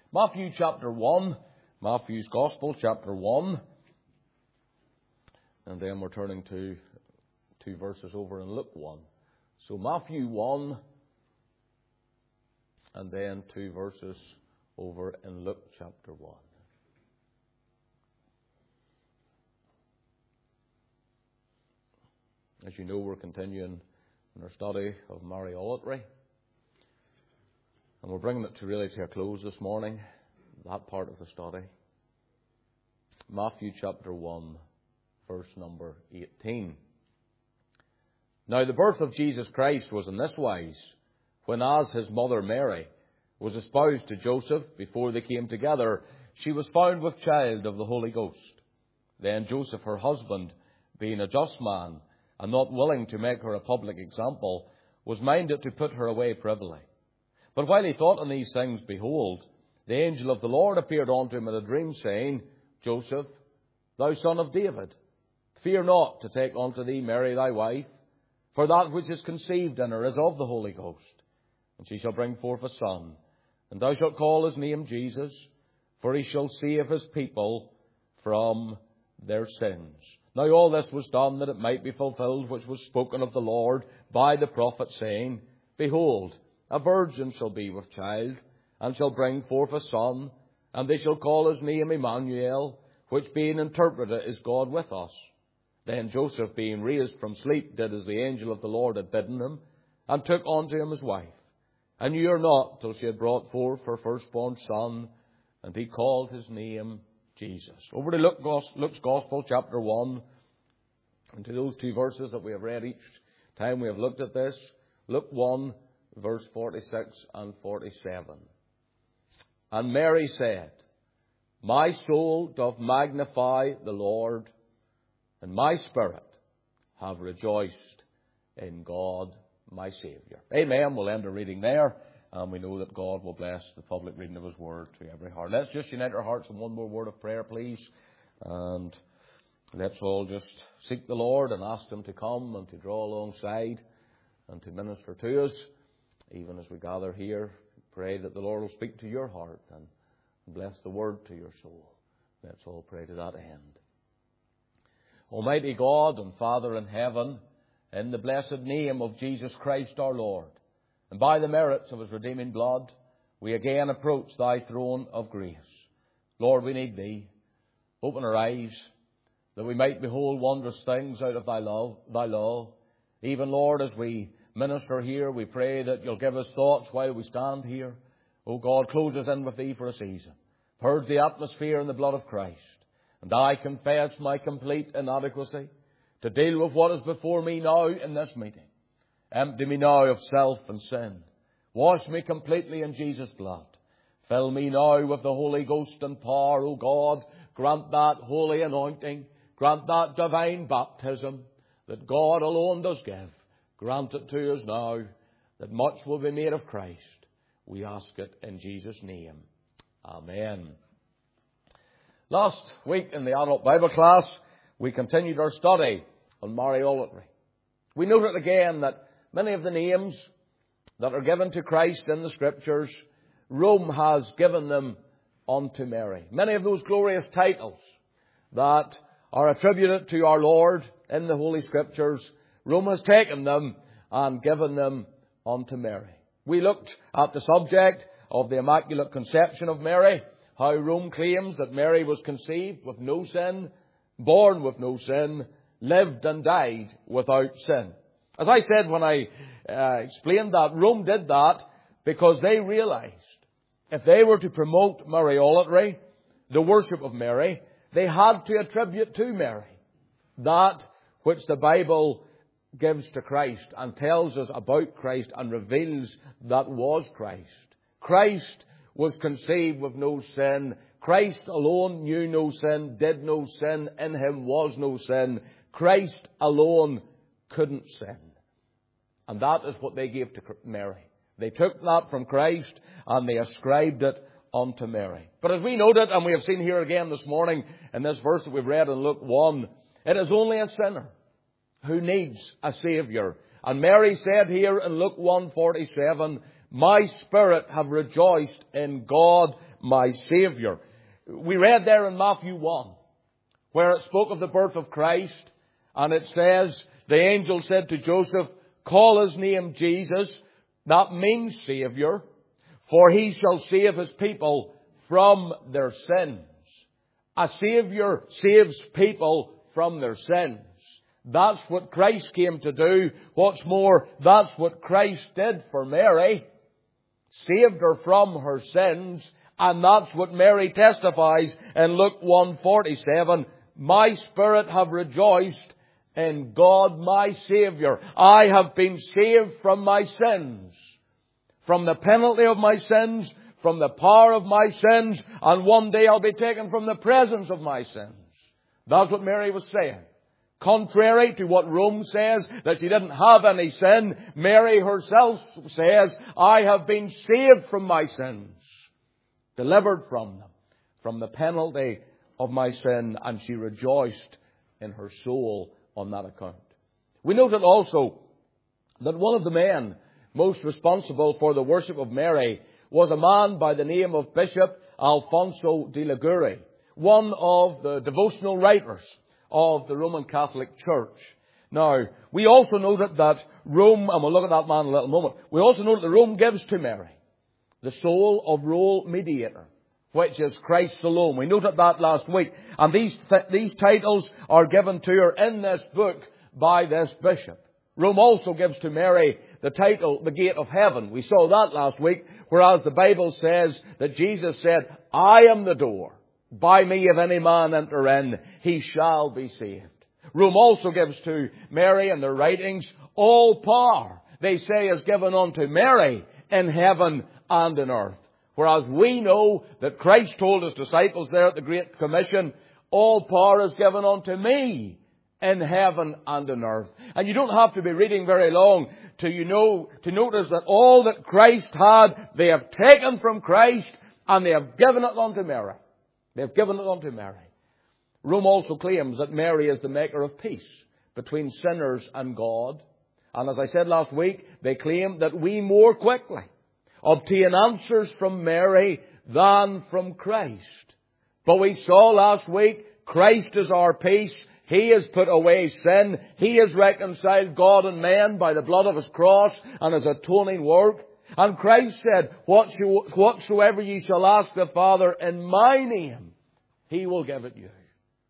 Matthew chapter 1, Matthew's Gospel chapter 1. And then we're turning to 2 verses over in Luke 1. So Matthew 1 and then 2 verses over in Luke chapter 1. As you know, we're continuing in our study of Mariolatry. And we're bringing it to a close this morning, that part of the study. Matthew chapter 1, verse number 18. Now the birth of Jesus Christ was in this wise, when as his mother Mary was espoused to Joseph, before they came together, she was found with child of the Holy Ghost. Then Joseph, her husband, being a just man, and not willing to make her a public example, was minded to put her away privily. But while he thought on these things, behold, the angel of the Lord appeared unto him in a dream, saying, Joseph, thou son of David, fear not to take unto thee Mary thy wife, for that which is conceived in her is of the Holy Ghost. And she shall bring forth a son, and thou shalt call his name Jesus, for he shall save his people from their sins. Now all this was done that it might be fulfilled which was spoken of the Lord by the prophet, saying, Behold, a virgin shall be with child, and shall bring forth a son, and they shall call his name Emmanuel, which being interpreted is God with us. Then Joseph, being raised from sleep, did as the angel of the Lord had bidden him, and took unto him his wife, and knew her not till she had brought forth her firstborn son, and he called his name Jesus. Over to Luke's Gospel, chapter 1, and to those 2 verses that we have read each time we have looked at this. Luke 1, verse 46 and 47. And Mary said, My soul doth magnify the Lord, and my spirit have rejoiced in God my Saviour. Amen. We'll end the reading there, and we know that God will bless the public reading of His Word to every heart. Let's just unite our hearts in one more word of prayer, please. And let's all just seek the Lord and ask Him to come and to draw alongside and to minister to us. Even as we gather here, pray that the Lord will speak to your heart and bless the Word to your soul. Let's all pray to that end. Almighty God and Father in heaven, in the blessed name of Jesus Christ our Lord, and by the merits of His redeeming blood, we again approach Thy throne of grace. Lord, we need Thee. Open our eyes, that we might behold wondrous things out of Thy law. Even, Lord, as we minister here, we pray that You'll give us thoughts while we stand here. O God, close us in with Thee for a season. Purge the atmosphere in the blood of Christ. And I confess my complete inadequacy to deal with what is before me now in this meeting. Empty me now of self and sin. Wash me completely in Jesus' blood. Fill me now with the Holy Ghost and power, O God. Grant that holy anointing. Grant that divine baptism that God alone does give. Grant it to us now, that much will be made of Christ. We ask it in Jesus' name. Amen. Last week in the adult Bible class, we continued our study on Mariolatry. We noted again that many of the names that are given to Christ in the Scriptures, Rome has given them unto Mary. Many of those glorious titles that are attributed to our Lord in the Holy Scriptures, Rome has taken them and given them unto Mary. We looked at the subject of the Immaculate Conception of Mary, how Rome claims that Mary was conceived with no sin, born with no sin, lived and died without sin. As I said when I explained that, Rome did that because they realized if they were to promote Mariolatry, the worship of Mary, they had to attribute to Mary that which the Bible gives to Christ and tells us about Christ and reveals that was Christ. Christ was conceived with no sin. Christ alone knew no sin, did no sin. In Him was no sin. Christ alone couldn't sin. And that is what they gave to Mary. They took that from Christ and they ascribed it unto Mary. But as we noted, and we have seen here again this morning in this verse that we've read in Luke 1, it is only a sinner who needs a Saviour. And Mary said here in Luke 1:47, My spirit have rejoiced in God my Saviour. We read there in Matthew 1, where it spoke of the birth of Christ, and it says, the angel said to Joseph, call his name Jesus, that means Saviour, for he shall save his people from their sins. A Saviour saves people from their sins. That's what Christ came to do. What's more, that's what Christ did for Mary. Saved her from her sins. And that's what Mary testifies in Luke 1:47. My spirit have rejoiced in God my Saviour. I have been saved from my sins. From the penalty of my sins. From the power of my sins. And one day I'll be taken from the presence of my sins. That's what Mary was saying. Contrary to what Rome says, that she didn't have any sin, Mary herself says, I have been saved from my sins, delivered from them, from the penalty of my sin, and she rejoiced in her soul on that account. We noted also that one of the men most responsible for the worship of Mary was a man by the name of Bishop Alfonso de Liguori, one of the devotional writers of the Roman Catholic Church. Now, we also noted that Rome, and we'll look at that man in a little moment, we also note that Rome gives to Mary the sole of role mediator, which is Christ alone. We noted that last week. And these titles are given to her in this book by this bishop. Rome also gives to Mary the title, the gate of heaven. We saw that last week, whereas the Bible says that Jesus said, I am the door. By me, if any man enter in, he shall be saved. Rome also gives to Mary in their writings all power, they say, is given unto Mary in heaven and in earth. Whereas we know that Christ told his disciples there at the Great Commission, all power is given unto me in heaven and in earth. And you don't have to be reading very long to notice that all that Christ had, they have taken from Christ and they have given it unto Mary. They have given it unto Mary. Rome also claims that Mary is the maker of peace between sinners and God. And as I said last week, they claim that we more quickly obtain answers from Mary than from Christ. But we saw last week, Christ is our peace. He has put away sin. He has reconciled God and man by the blood of his cross and his atoning work. And Christ said, whatsoever ye shall ask the Father in my name, he will give it you.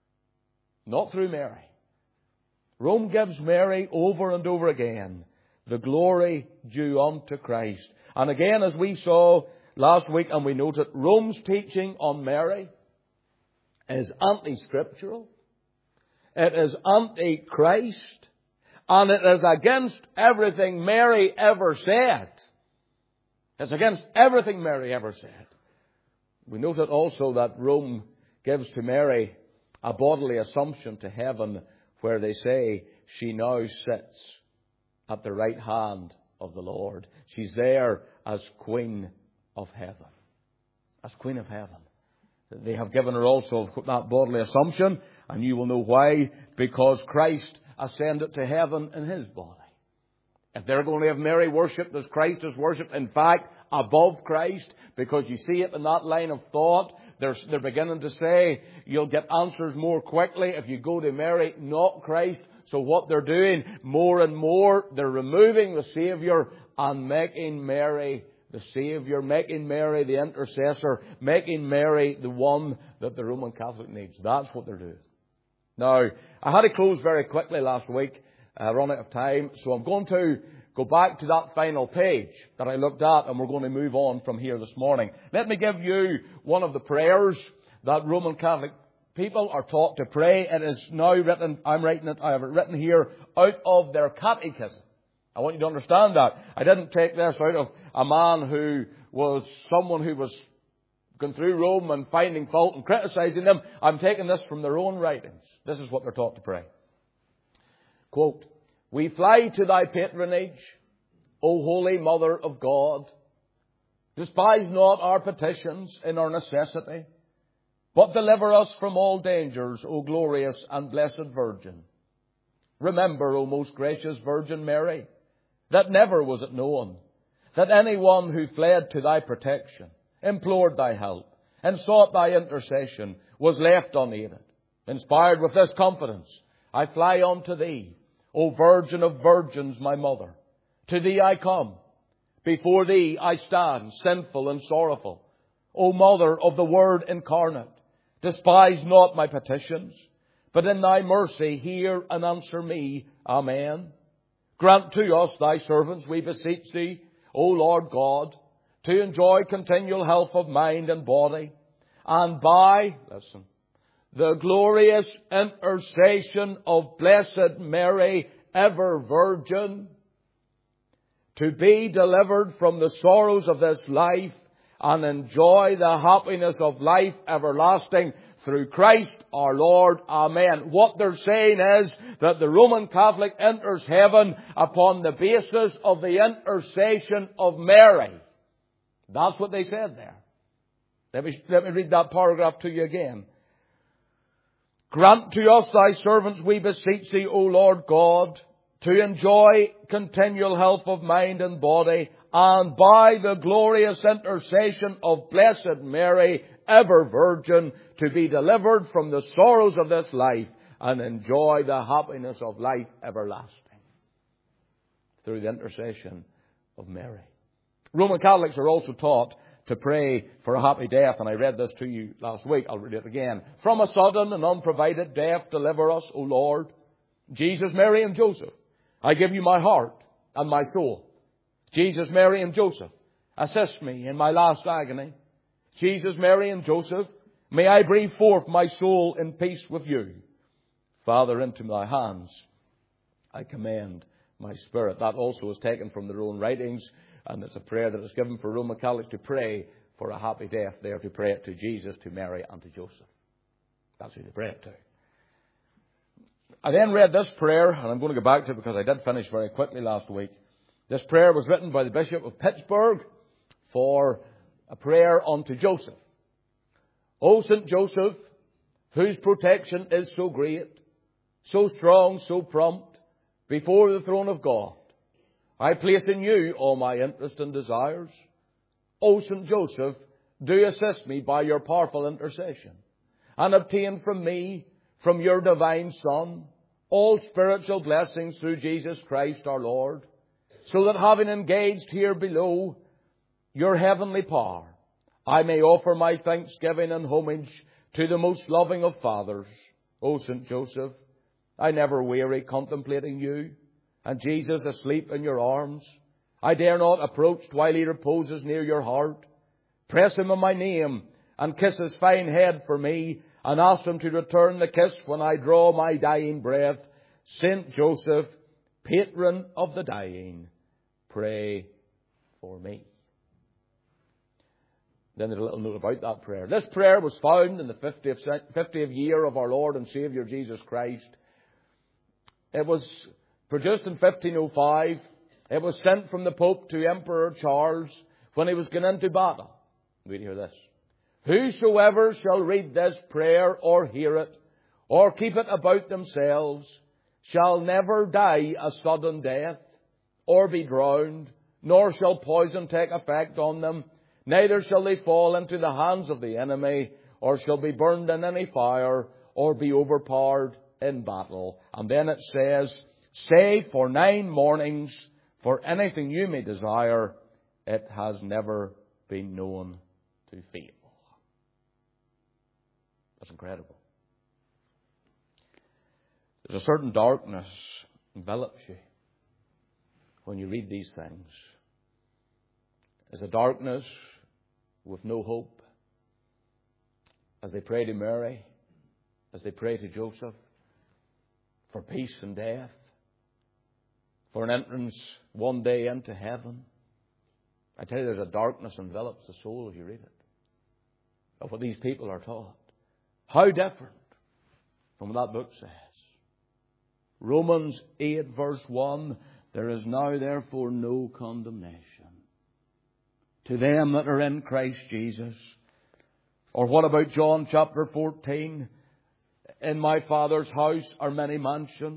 Not through Mary. Rome gives Mary over and over again the glory due unto Christ. And again, as we saw last week and we noted, Rome's teaching on Mary is anti-scriptural. It is anti-Christ. And it is against everything Mary ever said. It's against everything Mary ever said. We noted also that Rome gives to Mary a bodily assumption to heaven, where they say she now sits at the right hand of the Lord. She's there as Queen of Heaven. As Queen of Heaven. They have given her also that bodily assumption, and you will know why. Because Christ ascended to heaven in his body. If they're going to have Mary worshipped as Christ is worshipped, in fact, above Christ, because you see it in that line of thought, they're beginning to say you'll get answers more quickly if you go to Mary, not Christ. So what they're doing more and more, they're removing the Saviour and making Mary the Saviour, making Mary the intercessor, making Mary the one that the Roman Catholic needs. That's what they're doing. Now, I had to close very quickly last week. I run out of time, so I'm going to go back to that final page that I looked at, and we're going to move on from here this morning. Let me give you one of the prayers that Roman Catholic people are taught to pray. It is now written, I have it written here, out of their catechism. I want you to understand that. I didn't take this out of a man who was someone who was going through Rome and finding fault and criticizing them. I'm taking this from their own writings. This is what they're taught to pray. Quote, we fly to thy patronage, O Holy Mother of God. Despise not our petitions in our necessity, but deliver us from all dangers, O glorious and blessed Virgin. Remember, O most gracious Virgin Mary, that never was it known that anyone who fled to thy protection, implored thy help, and sought thy intercession was left unaided. Inspired with this confidence, I fly unto thee, O Virgin of Virgins, my mother. To thee I come. Before thee I stand, sinful and sorrowful. O Mother of the Word incarnate, despise not my petitions, but in thy mercy hear and answer me. Amen. Grant to us, thy servants, we beseech thee, O Lord God, to enjoy continual health of mind and body, and by, listen, the glorious intercession of Blessed Mary, ever Virgin, to be delivered from the sorrows of this life and enjoy the happiness of life everlasting through Christ our Lord. Amen. What they're saying is that the Roman Catholic enters heaven upon the basis of the intercession of Mary. That's what they said there. Let me read that paragraph to you again. Grant to us, thy servants, we beseech thee, O Lord God, to enjoy continual health of mind and body, and by the glorious intercession of Blessed Mary, ever Virgin, to be delivered from the sorrows of this life and enjoy the happiness of life everlasting through the intercession of Mary. Roman Catholics are also taught to pray for a happy death, and I read this to you last week. I'll read it again. From a sudden and unprovided death deliver us, O Lord. Jesus, Mary and Joseph, I give you my heart and my soul. Jesus, Mary and Joseph, assist me in my last agony. Jesus, Mary and Joseph, may I breathe forth my soul in peace with you. Father, into thy hands I commend my spirit. That also is taken from their own writings, and it's a prayer that is given for Roman Catholics to pray for a happy death. They are to pray it to Jesus, to Mary and to Joseph. That's who they pray it to. I then read this prayer, and I'm going to go back to it because I did finish very quickly last week. This prayer was written by the Bishop of Pittsburgh for a prayer unto Joseph. O St. Joseph, whose protection is so great, so strong, so prompt, before the throne of God, I place in you all my interest and desires. O St. Joseph, do assist me by your powerful intercession, and obtain from me, from your divine Son, all spiritual blessings through Jesus Christ our Lord, so that having engaged here below your heavenly power, I may offer my thanksgiving and homage to the most loving of fathers. O St. Joseph, I never weary contemplating you, and Jesus asleep in your arms. I dare not approach while he reposes near your heart. Press him in my name, and kiss his fine head for me, and ask him to return the kiss when I draw my dying breath. Saint Joseph, patron of the dying, pray for me. Then there's a little note about that prayer. This prayer was found in the 50th year of our Lord and Saviour Jesus Christ. It was produced in 1505. It was sent from the Pope to Emperor Charles when he was going into battle. We hear this. Whosoever shall read this prayer or hear it, or keep it about themselves, shall never die a sudden death, or be drowned, nor shall poison take effect on them, neither shall they fall into the hands of the enemy, or shall be burned in any fire, or be overpowered in battle. And then it says, say for 9 mornings, for anything you may desire, it has never been known to fail. That's incredible. There's a certain darkness envelops you when you read these things. There's a darkness with no hope. As they pray to Mary, as they pray to Joseph, for peace and death, for an entrance one day into heaven. I tell you, there's a darkness envelops the soul as you read it, of what these people are taught. How different from what that book says. Romans 8 verse 1, there is now therefore no condemnation to them that are in Christ Jesus. Or what about John chapter 14? In my Father's house are many mansions.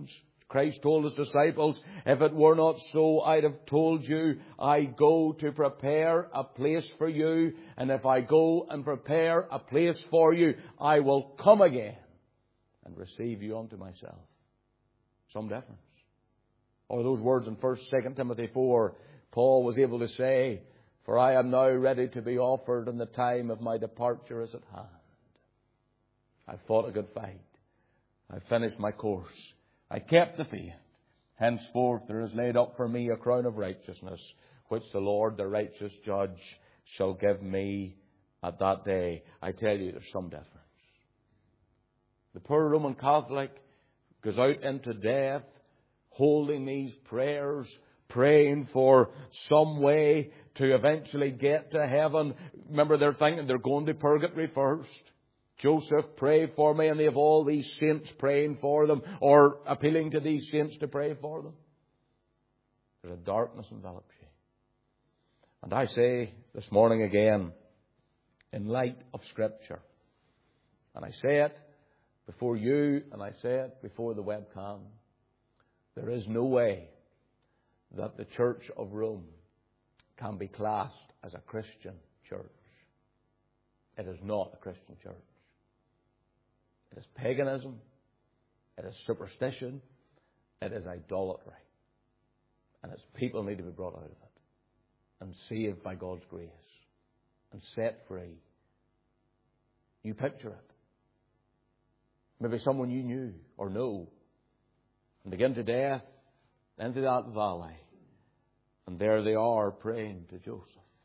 Christ told His disciples, if it were not so, I'd have told you, I go to prepare a place for you. And if I go and prepare a place for you, I will come again and receive you unto myself. Some difference. Or those words in 2 Timothy 4, Paul was able to say, for I am now ready to be offered, and the time of my departure is at hand. I've fought a good fight. I've finished my course. I kept the faith. Henceforth there is laid up for me a crown of righteousness, which the Lord, the righteous judge, shall give me at that day. I tell you, there's some difference. The poor Roman Catholic goes out into death holding these prayers, praying for some way to eventually get to heaven. Remember, they're thinking they're going to purgatory first. Joseph, pray for me, and they have all these saints praying for them or appealing to these saints to pray for them. There's a darkness envelops you. And I say this morning again, in light of Scripture, and I say it before you and I say it before the webcam, there is no way that the Church of Rome can be classed as a Christian church. It is not a Christian church. It is paganism. It is superstition. It is idolatry. And its people need to be brought out of it and saved by God's grace and set free. You picture it. Maybe someone you knew or know, and begin to death into that valley, and there they are praying to Joseph.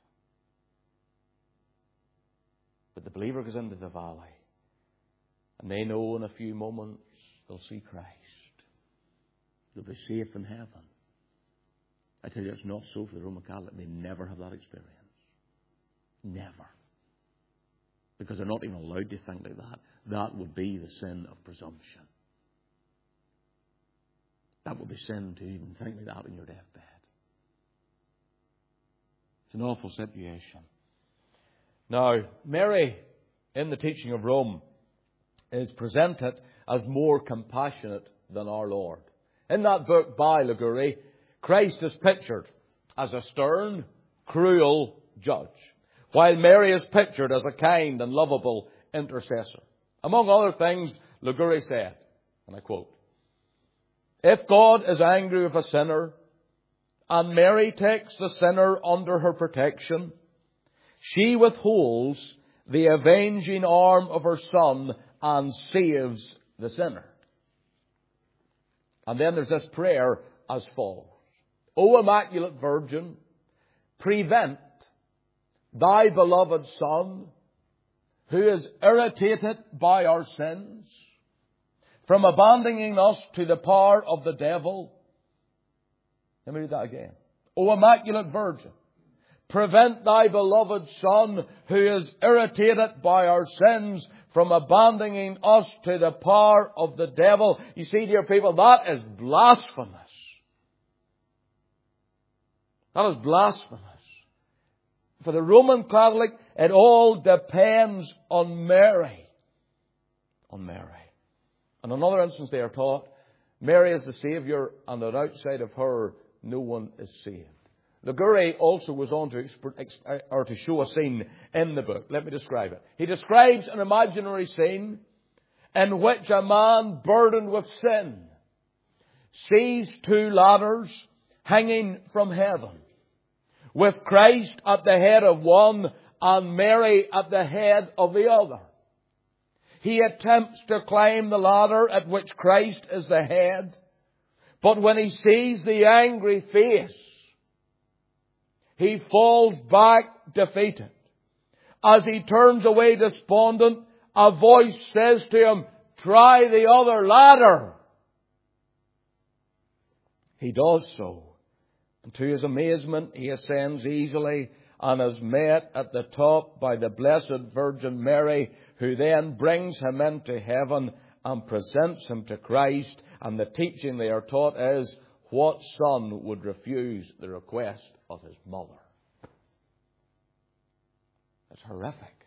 But the believer goes into the valley, and they know in a few moments they'll see Christ. They'll be safe in heaven. I tell you, it's not so for the Roman Catholic. They never have that experience. Never. Because they're not even allowed to think like that. That would be the sin of presumption. That would be sin to even think like that on your deathbed. It's an awful situation. Now, Mary, in the teaching of Rome, is presented as more compassionate than our Lord. In that book by Liguri, Christ is pictured as a stern, cruel judge, while Mary is pictured as a kind and lovable intercessor. Among other things, Liguri said, and I quote, if God is angry with a sinner, and Mary takes the sinner under her protection, she withholds the avenging arm of her Son and saves the sinner. And then there's this prayer as follows. O Immaculate Virgin, prevent thy beloved Son, who is irritated by our sins, from abandoning us to the power of the devil. Let me read that again. O Immaculate Virgin, prevent thy beloved Son, who is irritated by our sins, from abandoning us to the power of the devil. You see, dear people, that is blasphemous. That is blasphemous. For the Roman Catholic, it all depends on Mary. On Mary. In another instance, they are taught, Mary is the Saviour, and that outside of her, no one is saved. Liguri also was on to show a scene in the book. Let me describe it. He describes an imaginary scene in which a man burdened with sin sees two ladders hanging from heaven, with Christ at the head of one and Mary at the head of the other. He attempts to climb the ladder at which Christ is the head, but when he sees the angry face, he falls back defeated. As he turns away despondent, a voice says to him, try the other ladder. He does so. And to his amazement, he ascends easily and is met at the top by the Blessed Virgin Mary, who then brings him into heaven and presents him to Christ. And the teaching they are taught is, what son would refuse the request of his mother? It's horrific.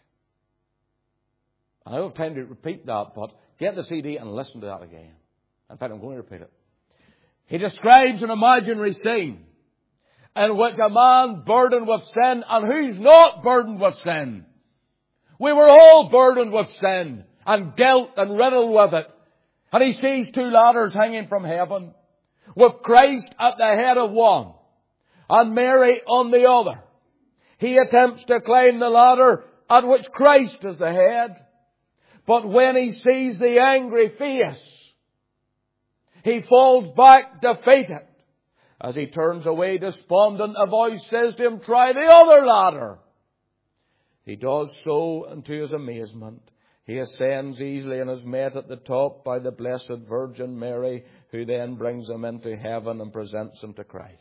I don't have time to repeat that, but get the CD and listen to that again. In fact, I'm going to repeat it. He describes an imaginary scene in which a man burdened with sin, and who's not burdened with sin? We were all burdened with sin and guilt and riddled with it. And he sees two ladders hanging from heaven, with Christ at the head of one and Mary on the other. He attempts to climb the ladder at which Christ is the head. But when he sees the angry face, he falls back defeated. As he turns away despondent, a voice says to him, "Try the other ladder." He does so, and to his amazement, he ascends easily and is met at the top by the Blessed Virgin Mary, who then brings him into heaven and presents him to Christ.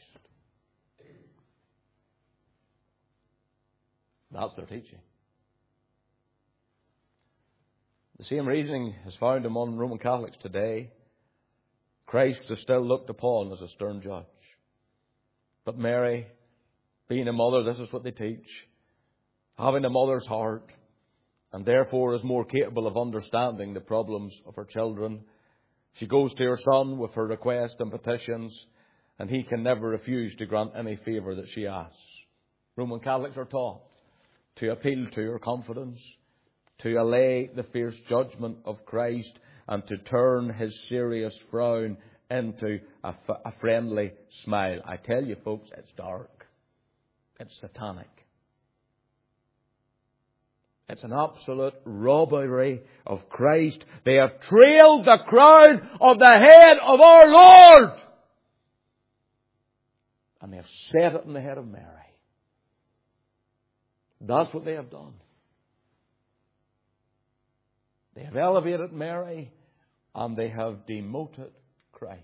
That's their teaching. The same reasoning is found among Roman Catholics today. Christ is still looked upon as a stern judge. But Mary, being a mother, this is what they teach, having a mother's heart, and therefore is more capable of understanding the problems of her children. She goes to her Son with her requests and petitions, and he can never refuse to grant any favour that she asks. Roman Catholics are taught to appeal to her confidence, to allay the fierce judgment of Christ, and to turn his serious frown into a friendly smile. I tell you, folks, it's dark. It's satanic. It's an absolute robbery of Christ. They have trailed the crown of the head of our Lord, and they have set it on the head of Mary. That's what they have done. They have elevated Mary, and they have demoted Christ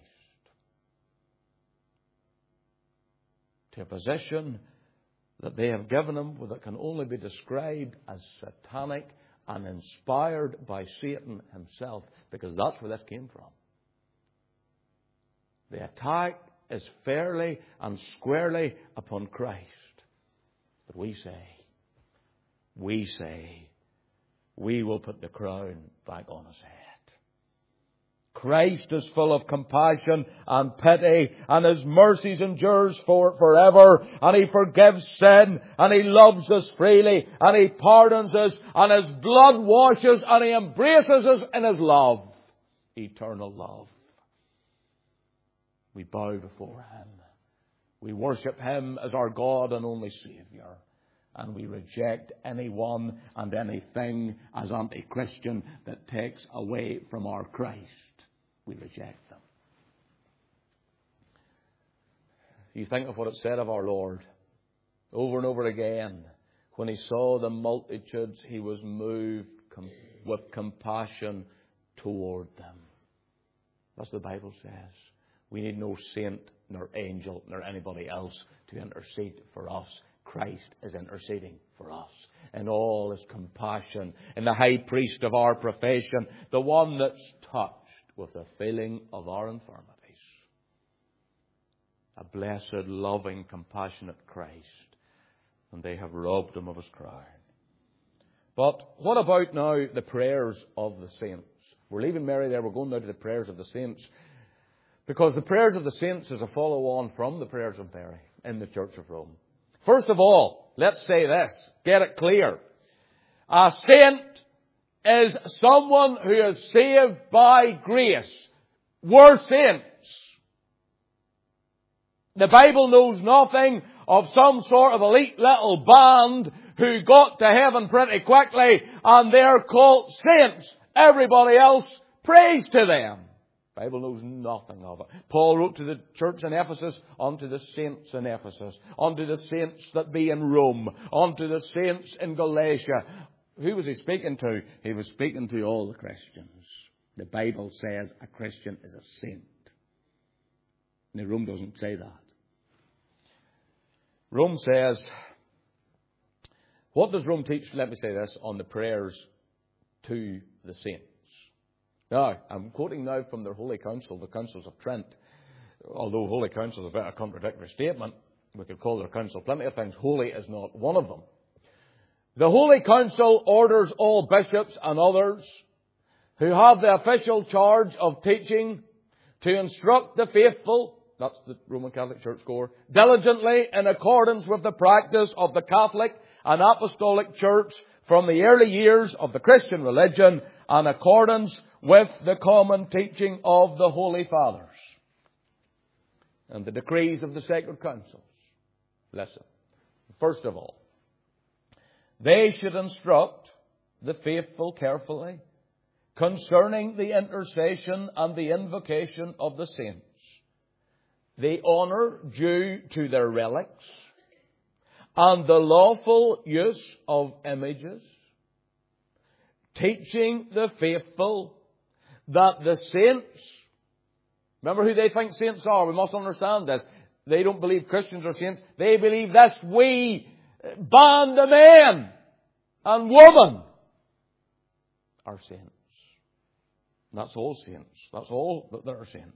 to a position that they have given him that can only be described as satanic and inspired by Satan himself, because that's where this came from. The attack is fairly and squarely upon Christ. But we say, we will put the crown back on his head. Christ is full of compassion and pity, and his mercies endures forever, and he forgives sin, and he loves us freely, and he pardons us, and his blood washes, and he embraces us in his love, eternal love. We bow before him. We worship him as our God and only Saviour. And we reject anyone and anything as anti-Christian that takes away from our Christ. We reject them. You think of what it said of our Lord over and over again. When he saw the multitudes, he was moved with compassion toward them. That's what the Bible says. We need no saint, nor angel, nor anybody else to intercede for us. Christ is interceding for us in all his compassion, in the high priest of our profession, the one that's touched with the feeling of our infirmities. A blessed, loving, compassionate Christ. And they have robbed him of his crown. But what about now the prayers of the saints? We're leaving Mary there. We're going now to the prayers of the saints. Because the prayers of the saints is a follow-on from the prayers of Mary in the Church of Rome. First of all, let's say this. Get it clear. A saint is someone who is saved by grace. We're saints. The Bible knows nothing of some sort of elite little band who got to heaven pretty quickly and they're called saints. Everybody else prays to them. The Bible knows nothing of it. Paul wrote to the church in Ephesus, unto the saints in Ephesus, unto the saints that be in Rome, unto the saints in Galatia. Who was he speaking to? He was speaking to all the Christians. The Bible says a Christian is a saint. Now, Rome doesn't say that. Rome says, what does Rome teach, let me say this, on the prayers to the saints? Now, I'm quoting now from their Holy Council, the Councils of Trent. Although Holy Council is a bit of a contradictory statement, we could call their council plenty of things. Holy is not one of them. The Holy Council orders all bishops and others who have the official charge of teaching to instruct the faithful, that's the Roman Catholic Church score, diligently in accordance with the practice of the Catholic and Apostolic Church from the early years of the Christian religion, in accordance with the common teaching of the Holy Fathers and the decrees of the sacred councils. Listen. First of all, they should instruct the faithful carefully concerning the intercession and the invocation of the saints, the honour due to their relics, and the lawful use of images, teaching the faithful that the saints, remember who they think saints are, we must understand this. They don't believe Christians are saints. They believe this wee band of men and women are saints. And that's all saints. That's all that there are saints.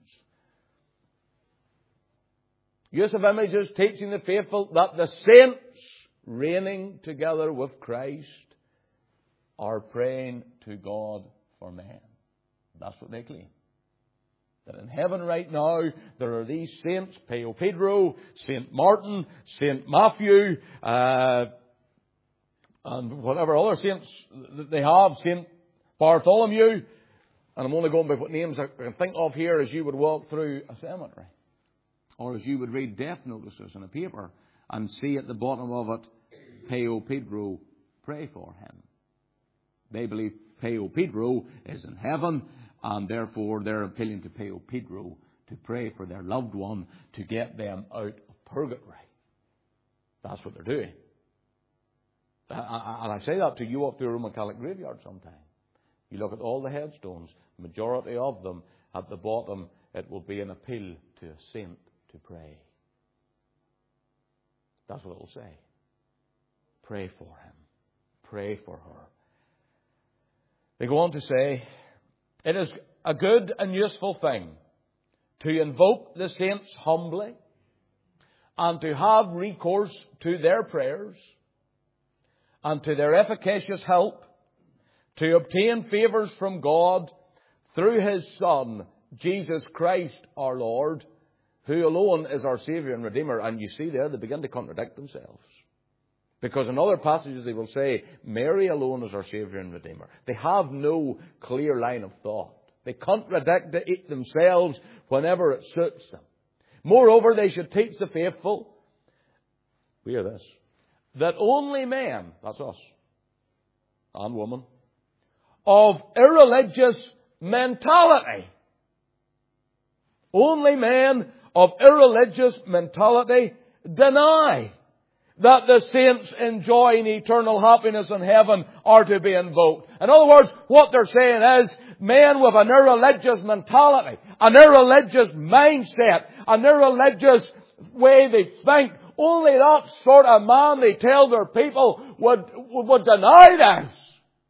Use of images, teaching the faithful that the saints, reigning together with Christ, are praying to God for men. That's what they claim. That in heaven right now, there are these saints, Pio Pedro, St. Martin, St. Matthew, and whatever other saints that they have, St. Bartholomew, and I'm only going by what names I can think of here as you would walk through a cemetery, or as you would read death notices in a paper and see at the bottom of it, Pio Pedro, pray for him. They believe Pio Pedro is in heaven, and therefore they're appealing to Pio Pedro to pray for their loved one to get them out of purgatory. That's what they're doing. And I say that to you up to a Roman Catholic graveyard sometime. You look at all the headstones, majority of them, at the bottom, it will be an appeal to a saint to pray. That's what it will say. Pray for him. Pray for her. They go on to say, it is a good and useful thing to invoke the saints humbly and to have recourse to their prayers and to their efficacious help to obtain favours from God through His Son, Jesus Christ our Lord, who alone is our Saviour and Redeemer. And you see there, they begin to contradict themselves. Because in other passages they will say, Mary alone is our Saviour and Redeemer. They have no clear line of thought. They contradict themselves whenever it suits them. Moreover, they should teach the faithful, we hear this, that only men, that's us, and women, of irreligious mentality, only men of irreligious mentality deny that the saints enjoying eternal happiness in heaven are to be invoked. In other words, what they're saying is, men with an irreligious mentality, an irreligious mindset, an irreligious way they think, only that sort of man, they tell their people, would deny this.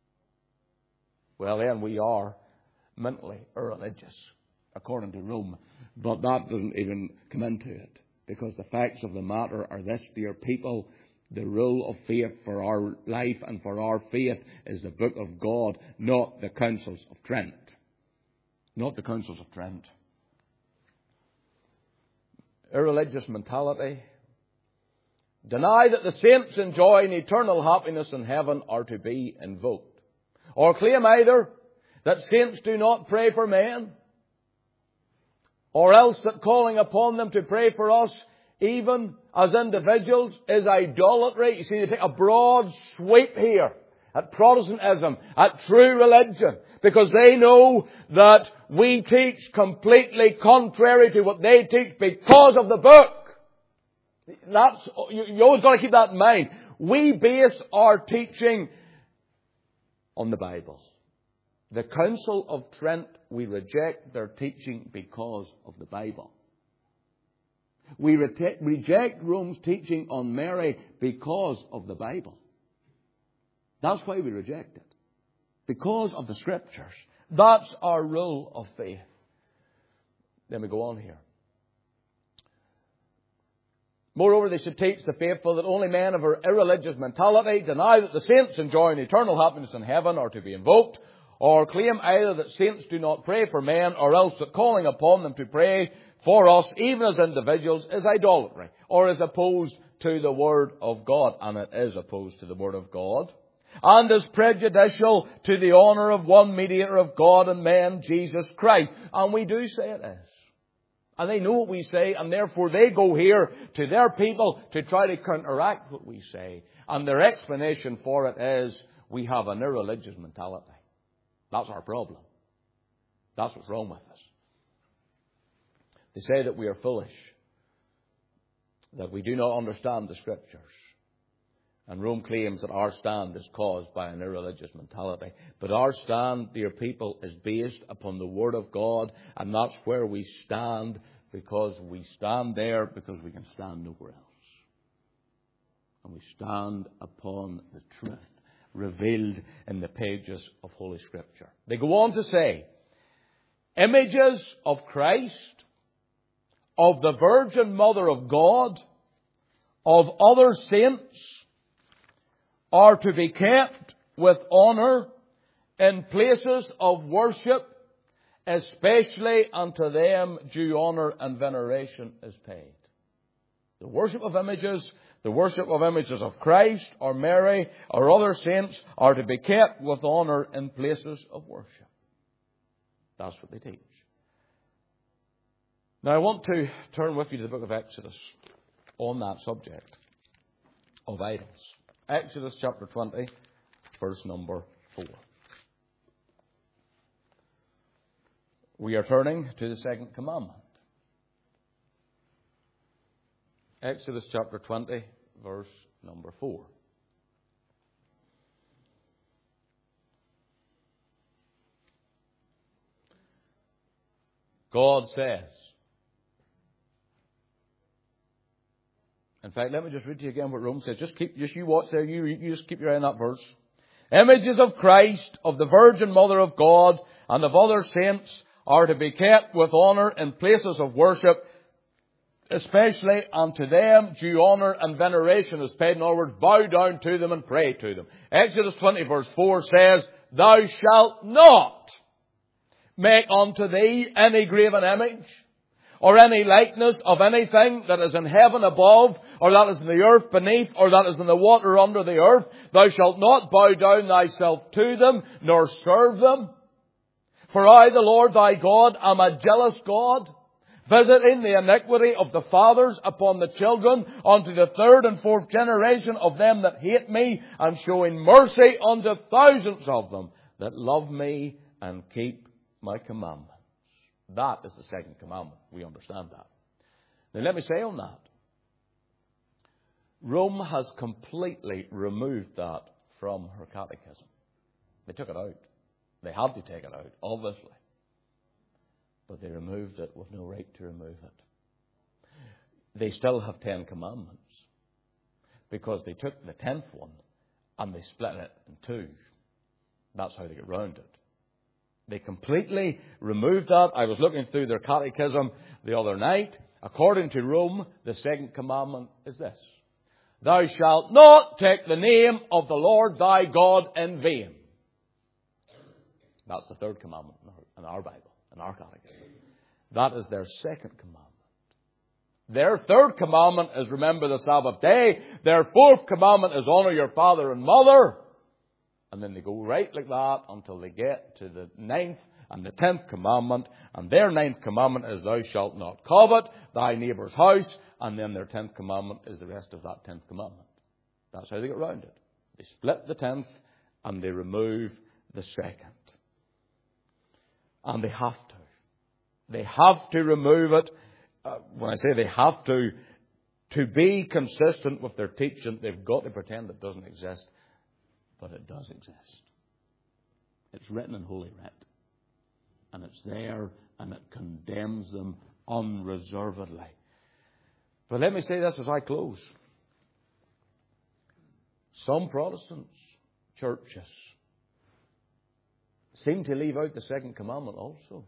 Well, then we are mentally irreligious, according to Rome. But that doesn't even come into it. Because the facts of the matter are this, dear people, the rule of faith for our life and for our faith is the Book of God, not the Councils of Trent. Not the Councils of Trent. Irreligious mentality. Deny that the saints enjoying eternal happiness in heaven are to be invoked. Or claim either that saints do not pray for men, or else that calling upon them to pray for us, even as individuals, is idolatry. You see, they take a broad sweep here at Protestantism, at true religion, because they know that we teach completely contrary to what they teach because of the book. You always got to keep that in mind. We base our teaching on the Bible. The Council of Trent, we reject their teaching because of the Bible. We reject Rome's teaching on Mary because of the Bible. That's why we reject it. Because of the Scriptures. That's our rule of faith. Then we go on here. Moreover, they should teach the faithful that only men of an irreligious mentality deny that the saints enjoying eternal happiness in heaven are to be invoked, or claim either that saints do not pray for men, or else that calling upon them to pray for us, even as individuals, is idolatry, or is opposed to the Word of God. And it is opposed to the Word of God. And is prejudicial to the honour of one mediator of God and man, Jesus Christ. And we do say it is. And they know what we say, and therefore they go here to their people to try to counteract what we say. And their explanation for it is, we have an irreligious mentality. That's our problem. That's what's wrong with us. They say that we are foolish, that we do not understand the Scriptures. And Rome claims that our stand is caused by an irreligious mentality. But our stand, dear people, is based upon the Word of God. And that's where we stand, because we stand there because we can stand nowhere else. And we stand upon the truth revealed in the pages of Holy Scripture. They go on to say, images of Christ, of the Virgin Mother of God, of other saints, are to be kept with honour in places of worship, especially unto them due honour and veneration is paid. The worship of images of Christ or Mary or other saints are to be kept with honour in places of worship. That's what they teach. Now I want to turn with you to the book of Exodus on that subject of idols. Exodus chapter 20, verse number 4. We are turning to the second commandment. Exodus chapter 20, verse number 4. God says, in fact, let me just read to you again what Rome says. Just you watch there. You just keep your eye on that verse. Images of Christ, of the Virgin Mother of God, and of other saints are to be kept with honour in places of worship, especially unto them due honour and veneration is paid. In other words, bow down to them and pray to them. Exodus 20 verse 4 says, Thou shalt not make unto thee any graven image, or any likeness of anything that is in heaven above, or that is in the earth beneath, or that is in the water under the earth. Thou shalt not bow down thyself to them, nor serve them. For I, the Lord thy God, am a jealous God, visiting the iniquity of the fathers upon the children, unto the third and fourth generation of them that hate me, and showing mercy unto thousands of them that love me and keep my commandments. That is the second commandment. We understand that. Now let me say on that, Rome has completely removed that from her catechism. They took it out. They had to take it out, obviously. But they removed it with no right to remove it. They still have 10 commandments, because they took the 10th one and they split it in two. That's how they get round it. They completely removed that. I was looking through their catechism the other night. According to Rome, the second commandment is this: Thou shalt not take the name of the Lord thy God in vain. That's the third commandment in our Bible, in our catechism. That is their second commandment. Their third commandment is remember the Sabbath day. Their fourth commandment is honour your father and mother. And then they go right like that until they get to the 9th and the 10th commandment. And their 9th commandment is thou shalt not covet thy neighbour's house. And then their 10th commandment is the rest of that 10th commandment. That's how they get round it. They split the 10th and they remove the 2nd. And they have to. They have to remove it. When I say they have to be consistent with their teaching, they've got to pretend it doesn't exist. But it does exist. It's written in Holy Writ. And it's there, and it condemns them unreservedly. But let me say this as I close. Some Protestant churches seem to leave out the second commandment also.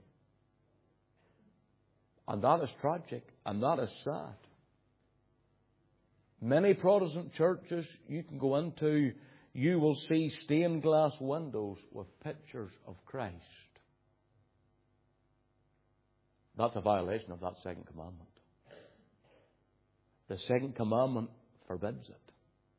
And that is tragic, and that is sad. Many Protestant churches you can go into, you will see stained glass windows with pictures of Christ. That's a violation of that second commandment. The second commandment forbids it.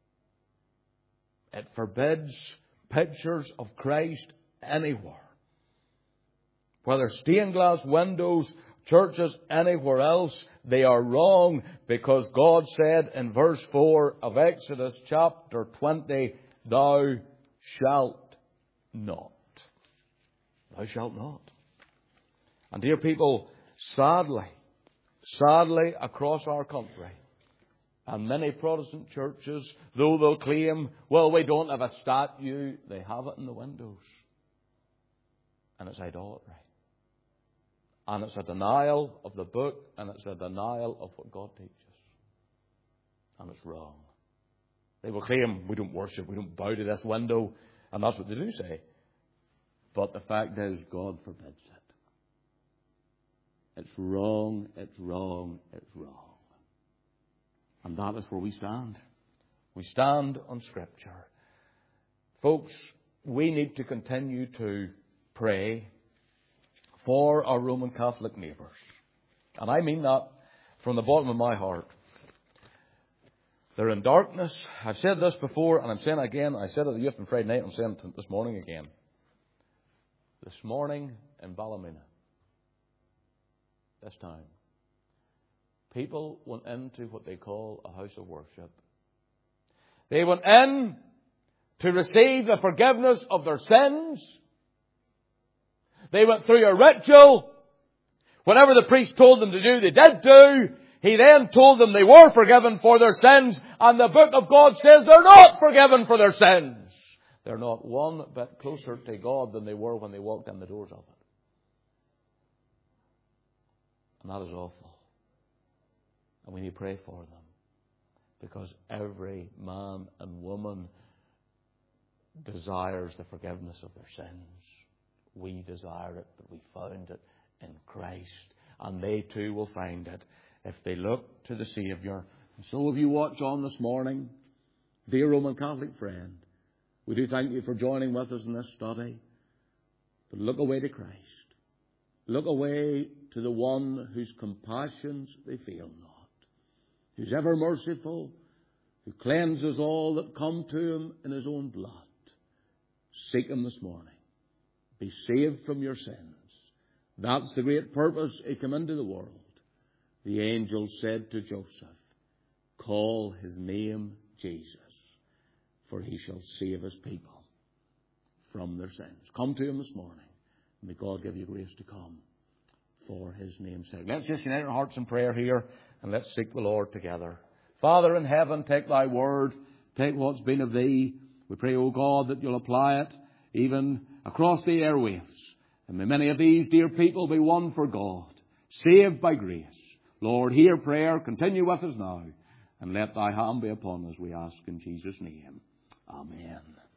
It forbids pictures of Christ anywhere. Whether stained glass windows, churches, anywhere else, they are wrong, because God said in verse 4 of Exodus chapter 20, thou shalt not. Thou shalt not. And dear people, sadly, across our country, and many Protestant churches, though they'll claim, well, we don't have a statue, they have it in the windows. And it's idolatry. And it's a denial of the book, and it's a denial of what God teaches. And it's wrong. They will claim, we don't worship, we don't bow to this window, and that's what they do say. But the fact is, God forbids it. It's wrong, it's wrong, it's wrong. And that is where we stand. We stand on Scripture. Folks, we need to continue to pray for our Roman Catholic neighbours. And I mean that from the bottom of my heart. They're in darkness. I've said this before, and I'm saying it again. I said it at the youth on Friday night. I'm saying it this morning again. This morning in Ballymena, this time, people went into what they call a house of worship. They went in to receive the forgiveness of their sins. They went through a ritual. Whatever the priest told them to do, they did do. He then told them they were forgiven for their sins, and the book of God says they're not forgiven for their sins. They're not one bit closer to God than they were when they walked in the doors of it. And that is awful. And we need to pray for them, because every man and woman desires the forgiveness of their sins. We desire it, but we found it in Christ. And they too will find it if they look to the Saviour. And so if you watch on this morning, dear Roman Catholic friend, we do thank you for joining with us in this study. But look away to Christ. Look away to the one whose compassions they fail not, who's ever merciful, who cleanses all that come to him in his own blood. Seek him this morning. Be saved from your sins. That's the great purpose he came into the world. The angel said to Joseph, call his name Jesus, for he shall save his people from their sins. Come to him this morning. May God give you grace to come for his name's sake. Let's just unite our hearts in prayer here, and let's seek the Lord together. Father in heaven, take thy word, take what's been of thee. We pray, O God, that you'll apply it even across the airwaves. And may many of these dear people be won for God, saved by grace. Lord, hear prayer, continue with us now, and let thy hand be upon us, we ask in Jesus' name. Amen.